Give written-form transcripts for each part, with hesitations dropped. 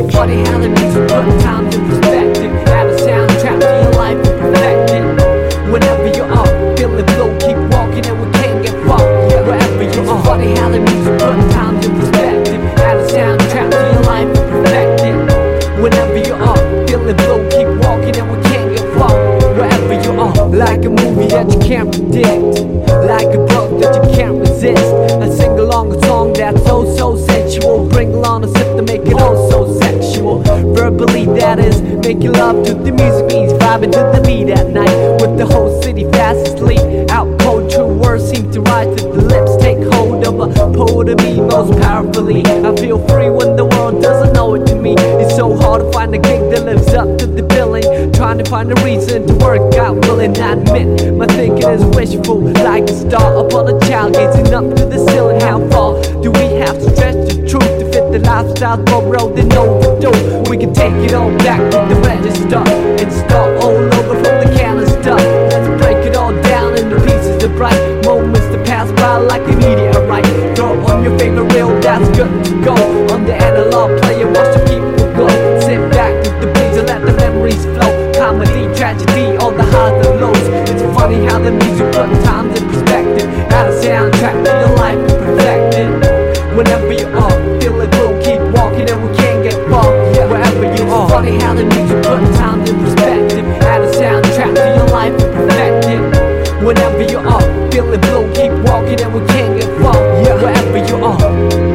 funny how the music put time in perspective. Add a soundtrack to your life and perfect it. Whenever you're up, feeling low, keep walking and we can't get far. Wherever you are, funny how the music put time in perspective. Add a soundtrack to your life and perfect it. Whenever you're up, feeling low, keep walking and we can't get far. Wherever you are, like a movie that you can't predict, like a book that you can't resist. I sing along a song that's so sensual. Bring along a sip to make it all so sexual. Verbally, that is, making love to the music means vibing to the beat at night. With the whole city fast asleep, out cold, true words seem to rise to the lips. Take hold of a poet of me most powerfully. I feel free when the world doesn't know it to me. It's so hard to find a gig that lives up to the billing. Trying to find a reason to work out, willing I admit my thinking is wishful, like a star upon a child gazing up to the ceiling. How far do we have to stretch the truth to fit the lifestyle borrowed and overdue? We can take it all back to the register and start all over from the can of stuff. Let's break it all down into pieces of bright moments to pass by like a meteorite. Throw on your favorite reel, that's good to go. On the analog player, watch the people go. Sit back with the breeze and let the memories flow. Comedy, tragedy, all the highs and lows. It's funny how the music put times in perspective. Add a soundtrack to your life and perfect it. Whenever you are, feeling blue, keep walking and we can't get far. Wherever you are, funny how the music put times in perspective. Add a soundtrack to your life and perfect it. Whenever you are, feeling blue, keep walking and we can't get far. Wherever you are.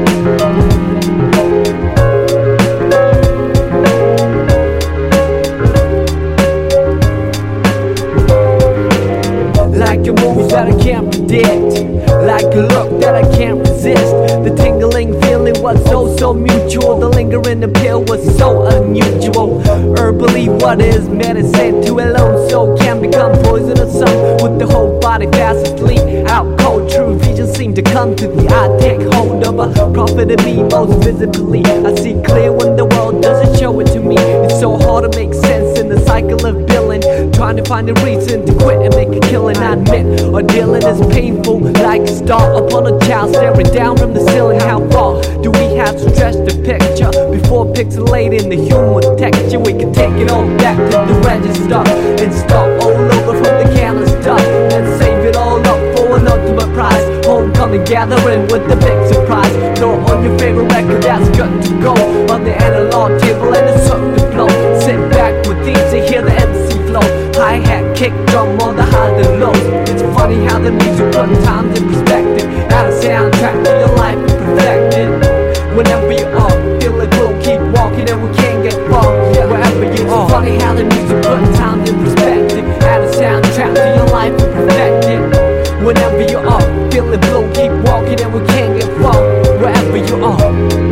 Like a movie that I can't predict, like a look that I can't resist. The tingling feeling was so mutual. The lingering appeal was so unusual. Herbally, what is medicine to a lone soul can become poisonous. Some with the whole body fast asleep, out cold. True vision seem to come to the eye. Take hold of a prophet of me most visibly. I see clear when the world doesn't show it to me. It's so hard to make sense in the cycle of billing. Trying to find a reason to quit and make a killing. I admit, ordealing is painful, like a star upon a child staring down from the ceiling. How far do we have to stretch the picture before pixelating the human texture? We can take it all back to the register and start all over from the can of stuff. Let's save it all up for an ultimate prize. Homecoming gathering with the big surprise. Throw on your favorite record, that's good to go. On the analog table and it's up to blow. Sit back with these and hear the MC flow. Hi-hat, kick drum on the highs and lows. It's funny how the music put times in perspective. Add a soundtrack to your life and perfect it. Whenever you are, feeling blue, keep walking and we can't get far. Wherever you are, it's funny how the music put times in perspective. Add a soundtrack to your life and perfect it. Whenever you are, feeling blue, keep walking and we can't get far. Wherever you are.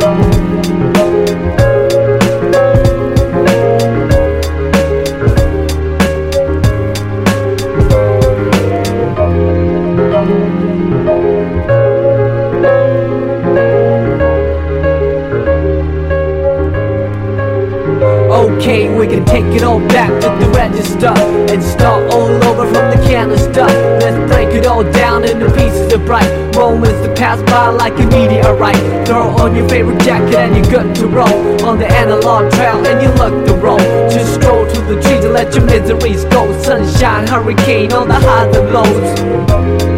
Okay, we can take it all back to the register and start all over from the can of stuff. Let's break it all down into pieces of bright moments to pass by like a meteorite. Throw on your favorite jacket and you're good to roll on the analog trail and you look the roll. Just stroll to the trees and let your miseries go. Sunshine, hurricane, all the highs and lows.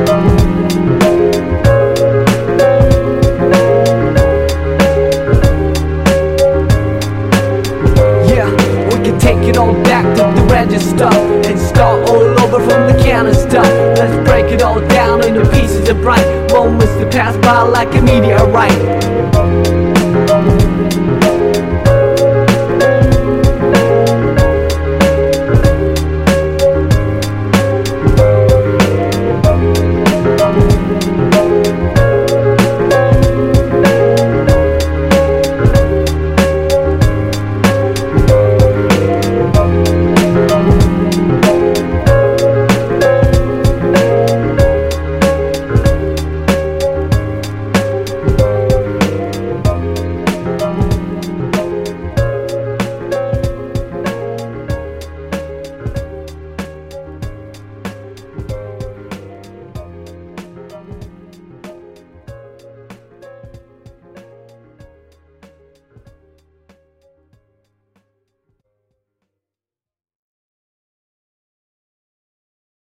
Take it all back to the register and start all over from the can of stuff. Let's break it all down into pieces of bright moments to pass by like a meteorite.